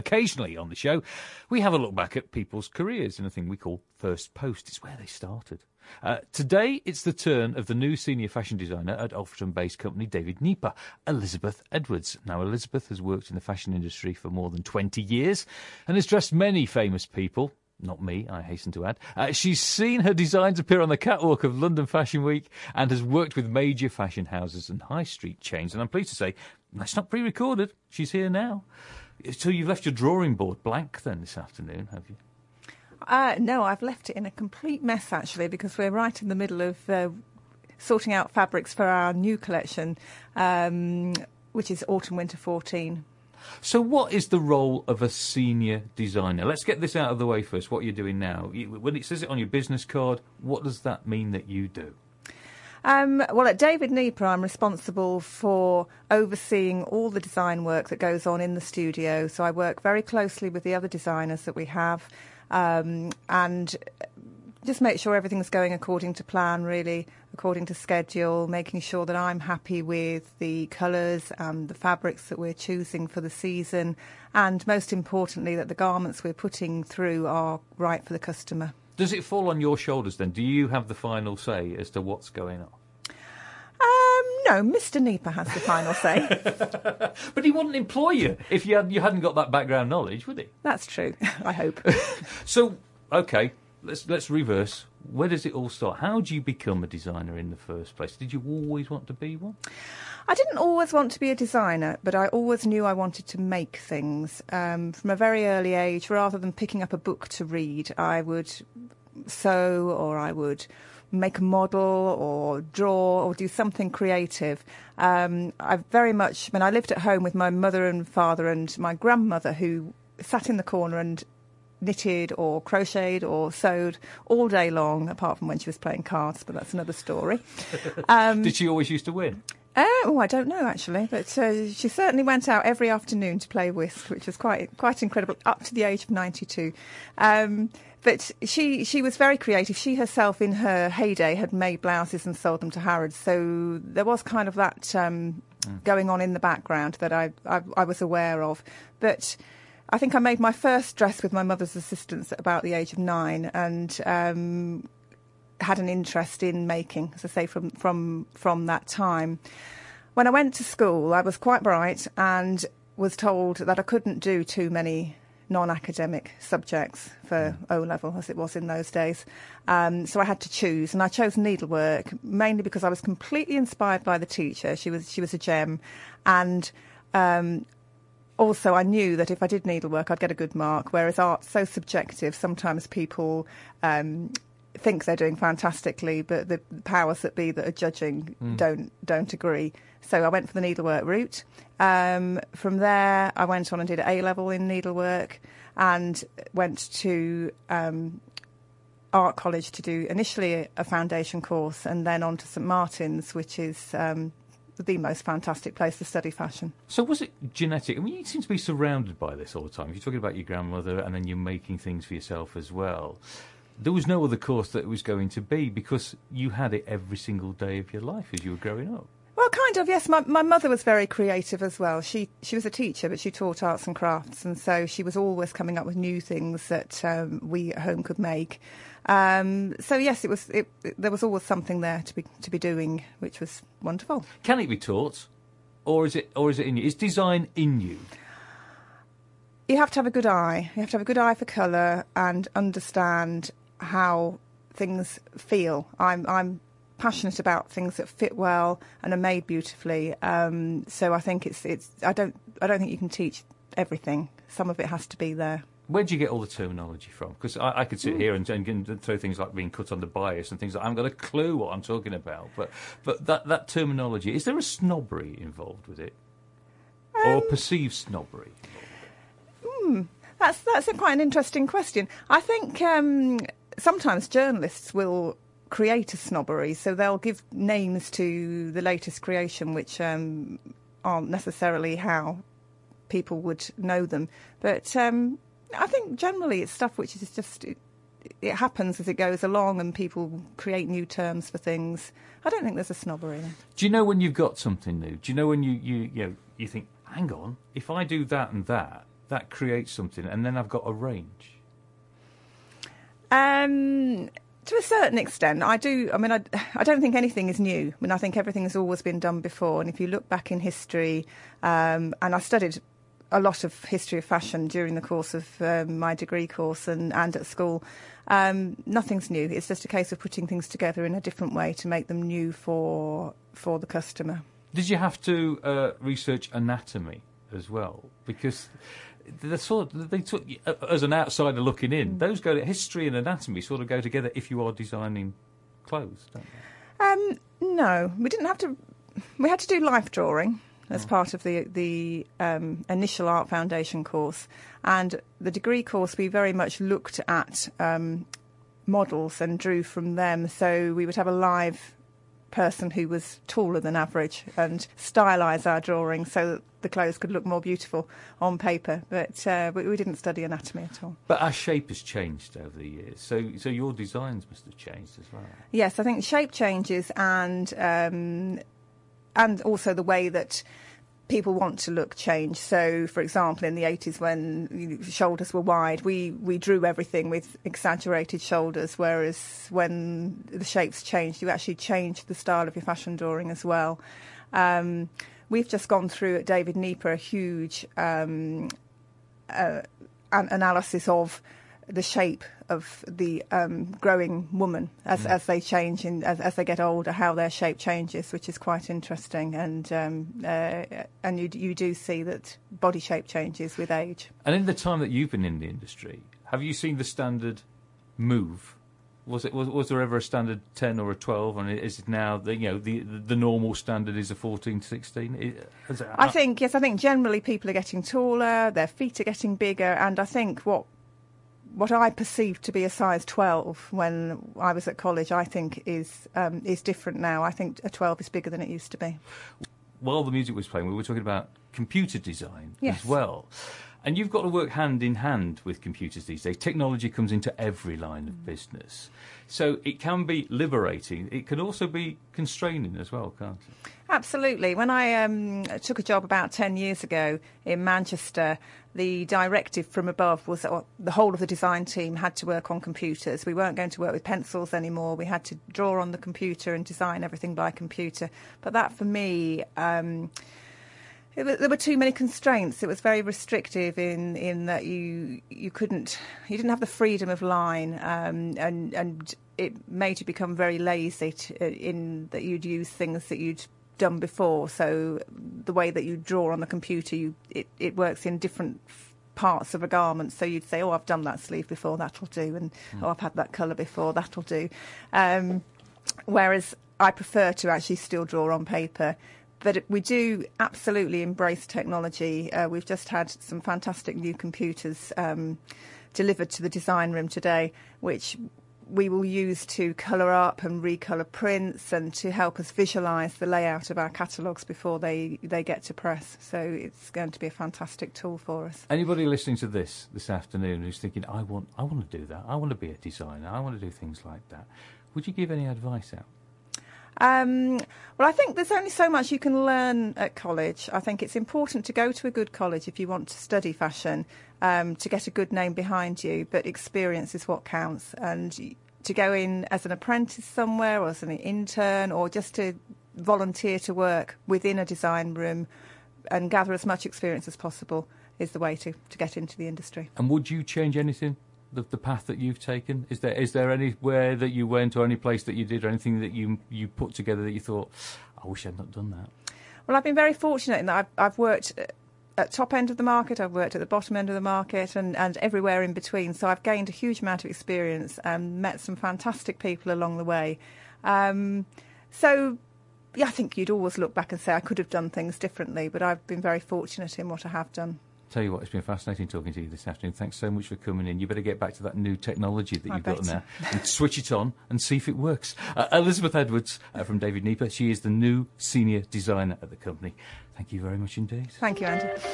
Occasionally on the show, we have a look back at people's careers in a thing we call First Post. It's where they started. Today, it's the turn of the new senior fashion designer at Alfreton-based company David Nieper, Elizabeth Edwards. Now, Elizabeth has worked in the fashion industry for more than 20 years and has dressed many famous people. Not me, I hasten to add. She's seen her designs appear on the catwalk of London Fashion Week and has worked with major fashion houses and high street chains. And I'm pleased to say, that's not pre-recorded. She's here now. So you've left your drawing board blank then this afternoon, have you? No, I've left it in a complete mess, actually, because we're right in the middle of sorting out fabrics for our new collection, which is Autumn-Winter 14. So what is the role of a senior designer? Let's get this out of the way first, what you're doing now. When it says it on your business card, what does that mean that you do? Well, at David Nieper, I'm responsible for overseeing all the design work that goes on in the studio. So I work very closely with the other designers that we have and just make sure everything's going according to plan, really, according to schedule, making sure that I'm happy with the colours and the fabrics that we're choosing for the season, and most importantly, that the garments we're putting through are right for the customer. Does it fall on your shoulders then? Do you have the final say as to what's going on? No, Mr. Nieper has the final say. But he wouldn't employ you if you hadn't got that background knowledge, would he? That's true, I hope. So, OK, let's reverse. Where does it all start? How do you become a designer in the first place? Did you always want to be one? I didn't always want to be a designer, but I always knew I wanted to make things. From a very early age, rather than picking up a book to read, I would sew, or I would make a model or draw or do something creative. I very much, when I lived at home with my mother and father and my grandmother, who sat in the corner and knitted or crocheted or sewed all day long, apart from when she was playing cards, but that's another story. Did she always used to win? Oh, I don't know, actually, but she certainly went out every afternoon to play whist, which was quite incredible, up to the age of 92. But she was very creative. She herself, in her heyday, had made blouses and sold them to Harrods, so there was kind of that going on in the background that I was aware of. But I think I made my first dress with my mother's assistance at about the age of 9, and had an interest in making, as I say, from that time. When I went to school, I was quite bright and was told that I couldn't do too many non-academic subjects for O-level, as it was in those days. So I had to choose, and I chose needlework, mainly because I was completely inspired by the teacher. She was a gem, and also I knew that if I did needlework, I'd get a good mark, whereas art's so subjective. Sometimes people think they're doing fantastically, but the powers that be that are judging don't agree. So I went for the needlework route. From there, I went on and did A-level in needlework and went to art college to do initially a foundation course, and then on to St Martin's, which is the most fantastic place to study fashion. So was it genetic? I mean, you seem to be surrounded by this all the time. You're talking about your grandmother, and then you're making things for yourself as well. There was no other course that it was going to be, because you had it every single day of your life as you were growing up. Well, kind of, yes. My mother was very creative as well. She was a teacher, but she taught arts and crafts, and so she was always coming up with new things that we at home could make. So yes, there was always something there to be doing, which was wonderful. Can it be taught, or is it in you? Is design in you? You have to have a good eye. You have to have a good eye for colour and understand how things feel. I'm passionate about things that fit well and are made beautifully. So I think it's. I don't think you can teach everything. Some of it has to be there. Where do you get all the terminology from? Because I could sit here and throw things like being cut under bias and things like I haven't got a clue what I'm talking about. But that terminology, is there a snobbery involved with it, or perceived snobbery? That's quite an interesting question. I think sometimes journalists will create a snobbery, so they'll give names to the latest creation which aren't necessarily how people would know them. But I think generally it's stuff which is just, it happens as it goes along, and people create new terms for things. I don't think there's a snobbery there. Do you know when you've got something new? Do you know when you think, hang on, if I do that and that, that creates something, and then I've got a range. To a certain extent, I do. I mean, I don't think anything is new. I mean, I think everything has always been done before. And if you look back in history, and I studied a lot of history of fashion during the course of my degree course and at school, nothing's new. It's just a case of putting things together in a different way to make them new for the customer. Did you have to research anatomy as well? Because as an outsider looking in, those history and anatomy sort of go together if you are designing clothes, don't they? No, we didn't have to. We had to do life drawing as part of the initial art foundation course, and the degree course we very much looked at models and drew from them. So we would have a live person who was taller than average and stylise our drawing so that the clothes could look more beautiful on paper, but we didn't study anatomy at all. But our shape has changed over the years, so your designs must have changed as well. Yes, I think shape changes, and also the way that people want to look change. So, for example, in the 80s when shoulders were wide, we drew everything with exaggerated shoulders, whereas when the shapes changed, you actually changed the style of your fashion drawing as well. We've just gone through at David Nieper a huge analysis of the shape of the growing woman as they change as they get older, how their shape changes, which is quite interesting. And you do see that body shape changes with age. And in the time that you've been in the industry, have you seen the standard move? Was there ever a standard 10 or a 12, and is it now the normal standard is a 14, 16? I think generally people are getting taller, their feet are getting bigger, and I think what I perceived to be a size 12 when I was at college, I think is different now. I think a 12 is bigger than it used to be. While the music was playing, we were talking about computer design as well. And you've got to work hand in hand with computers these days. Technology comes into every line of business. So it can be liberating. It can also be constraining as well, can't it? Absolutely. When I took a job about 10 years ago in Manchester, the directive from above was that the whole of the design team had to work on computers. We weren't going to work with pencils anymore. We had to draw on the computer and design everything by computer. But that, for me, there were too many constraints. It was very restrictive in that you didn't have the freedom of line, and it made you become very lazy in that you'd use things that you'd done before. So the way that you draw on the computer, it works in different parts of a garment. So you'd say, "Oh, I've done that sleeve before, that'll do," and "Oh, I've had that colour before, that'll do." Whereas I prefer to actually still draw on paper. But we do absolutely embrace technology. We've just had some fantastic new computers delivered to the design room today, which we will use to colour up and recolour prints and to help us visualise the layout of our catalogues before they get to press. So it's going to be a fantastic tool for us. Anybody listening to this afternoon who's thinking, I want to do that, I want to be a designer, I want to do things like that, would you give any advice out? Well, I think there's only so much you can learn at college. I think it's important to go to a good college if you want to study fashion, to get a good name behind you, but experience is what counts. And to go in as an apprentice somewhere or as an intern or just to volunteer to work within a design room and gather as much experience as possible is the way to get into the industry. And would you change anything? The path that you've taken? Is there anywhere that you went or any place that you did or anything that you put together that you thought, I wish I'd not done that? Well, I've been very fortunate in that I've worked at top end of the market, I've worked at the bottom end of the market and everywhere in between. So I've gained a huge amount of experience and met some fantastic people along the way. So yeah, I think you'd always look back and say I could have done things differently, but I've been very fortunate in what I have done. Tell you what, it's been fascinating talking to you this afternoon. Thanks so much for coming in. You better get back to that new technology that you've got in there and switch it on and see if it works. Elizabeth Edwards from David Nieper. She is the new senior designer at the company. Thank you very much indeed. Thank you, Andy.